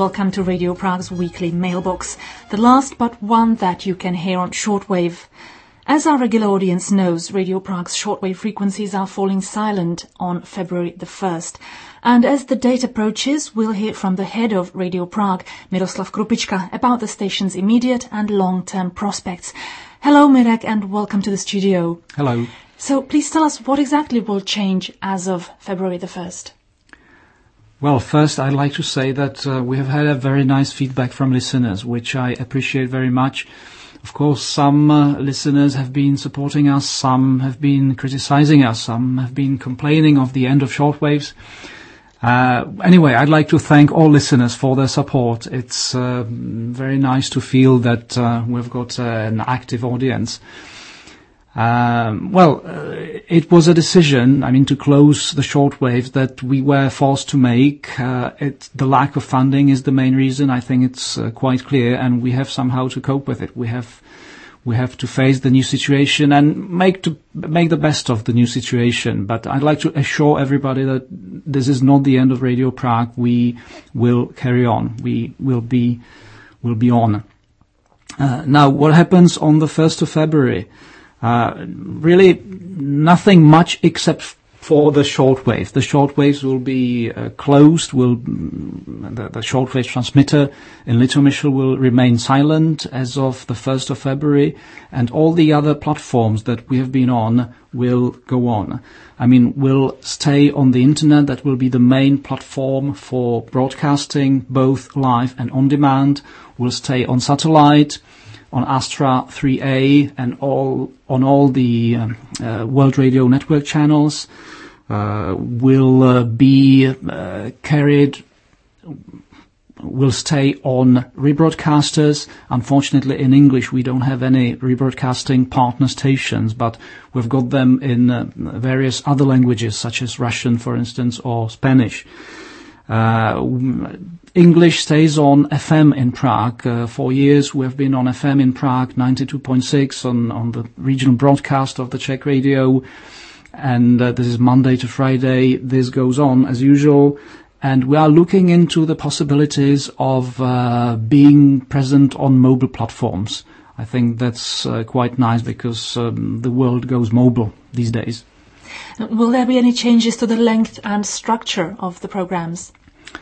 welcome to Radio Prague's weekly mailbox, the last but one that you can hear on shortwave. As our regular audience knows, Radio Prague's shortwave frequencies are falling silent on February the 1st. And as the date approaches, we'll hear from the head of Radio Prague, Miroslav Krupička, about the station's immediate and long-term prospects. Hello, Mirek, and welcome to the studio. Hello. So please tell us what exactly will change as of February the 1st. Well, first I'd like to say that we have had a very nice feedback from listeners, which I appreciate very much. Of course, some listeners have been supporting us, some have been criticizing us, some have been complaining of the end of shortwaves. Anyway, I'd like to thank all listeners for their support. It's very nice to feel that we've got an active audience. It was a decision, to close the shortwave that we were forced to make. The lack of funding is the main reason. I think it's quite clear, and we have somehow to cope with it. We have to face the new situation and make the best of the new situation. But I'd like to assure everybody that this is not the end of Radio Prague. We will carry on. We will be on. Now, what happens on the 1st of February? Really nothing much except for the shortwave. The shortwaves will be closed. The shortwave transmitter in Litomyšl will remain silent as of the 1st of February, and all the other platforms that we have been on will go on. We'll stay on the internet. That will be the main platform for broadcasting, both live and on demand. We'll stay on satellite, on Astra 3A, and on all the World Radio Network channels. Will stay on rebroadcasters. Unfortunately, in English, we don't have any rebroadcasting partner stations, but we've got them in various other languages, such as Russian, for instance, or Spanish. English stays on FM in Prague. For years we have been on FM in Prague, 92.6 on the regional broadcast of the Czech radio. And this is Monday to Friday. This goes on as usual. And we are looking into the possibilities of being present on mobile platforms. I think that's quite nice because the world goes mobile these days. Will there be any changes to the length and structure of the programs?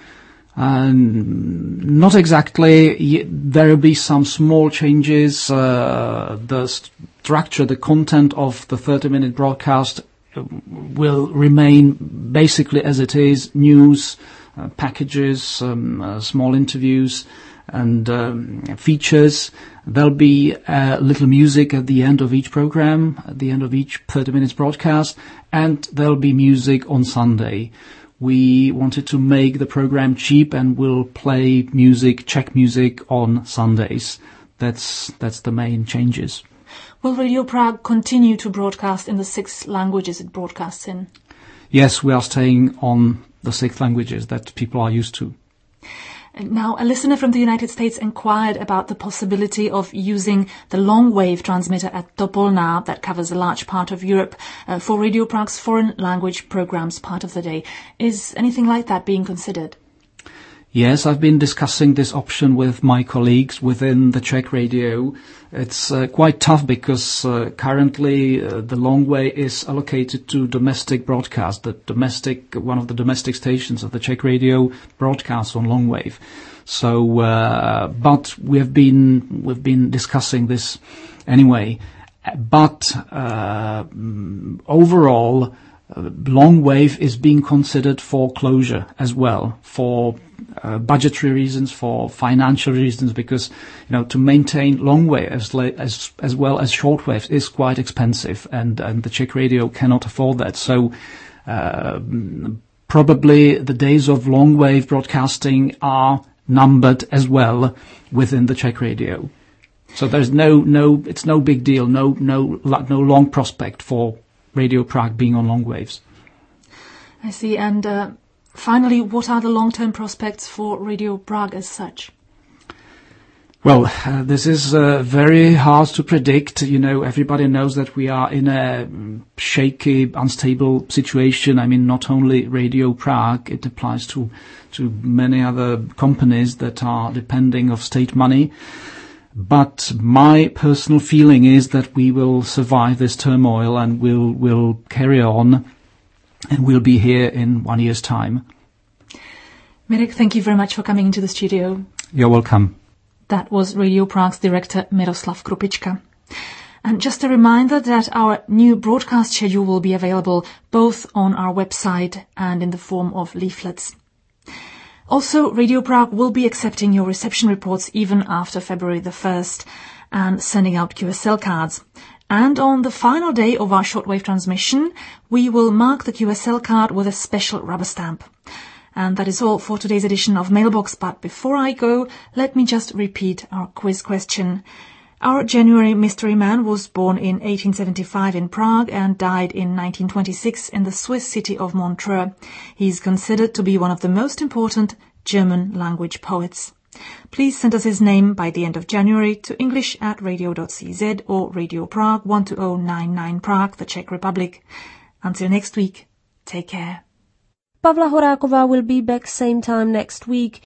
Not exactly. There will be some small changes. The structure, the content of the 30-minute broadcast will remain basically as it is. News, packages, small interviews and features. There'll be a little music at the end of each program, at the end of each 30 minutes broadcast, and there'll be music on Sunday. We wanted to make the program cheap and we'll play music, Czech music on Sundays. That's the main changes. Will Radio Prague continue to broadcast in the 6 languages it broadcasts in? Yes, we are staying on the 6 languages that people are used to. Now, a listener from the United States inquired about the possibility of using the long-wave transmitter at Topolná, that covers a large part of Europe, for Radio Prague's foreign language programs part of the day. Is anything like that being considered? Yes, I've been discussing this option with my colleagues within the Czech radio. It's quite tough because currently the long wave is allocated to domestic broadcast. One of the domestic stations of the Czech radio broadcasts on long wave. So, but we've been discussing this anyway. But overall, long wave is being considered for closure as well, for budgetary reasons, for financial reasons, because to maintain long wave as well as short wave is quite expensive, and the Czech radio cannot afford that. So probably the days of long wave broadcasting are numbered as well within the Czech radio. So there's it's no big deal, no long prospect for Radio Prague being on long waves. I see. And finally, what are the long-term prospects for Radio Prague as such? Well, this is very hard to predict. You know, everybody knows that we are in a shaky, unstable situation. I mean, not only Radio Prague, it applies to many other companies that are depending of state money. But my personal feeling is that we will survive this turmoil and we'll carry on and we'll be here in 1 year's time. Mirek, thank you very much for coming into the studio. You're welcome. That was Radio Prague's director Miroslav Krupička. And just a reminder that our new broadcast schedule will be available both on our website and in the form of leaflets. Also, Radio Prague will be accepting your reception reports even after February the 1st and sending out QSL cards. And on the final day of our shortwave transmission, we will mark the QSL card with a special rubber stamp. And that is all for today's edition of Mailbox. But before I go, let me just repeat our quiz question. Our January mystery man was born in 1875 in Prague and died in 1926 in the Swiss city of Montreux. He is considered to be one of the most important German language poets. Please send us his name by the end of January to english@radio.cz or Radio Prague 12099 Prague, the Czech Republic. Until next week, take care. Pavla Horáková will be back same time next week.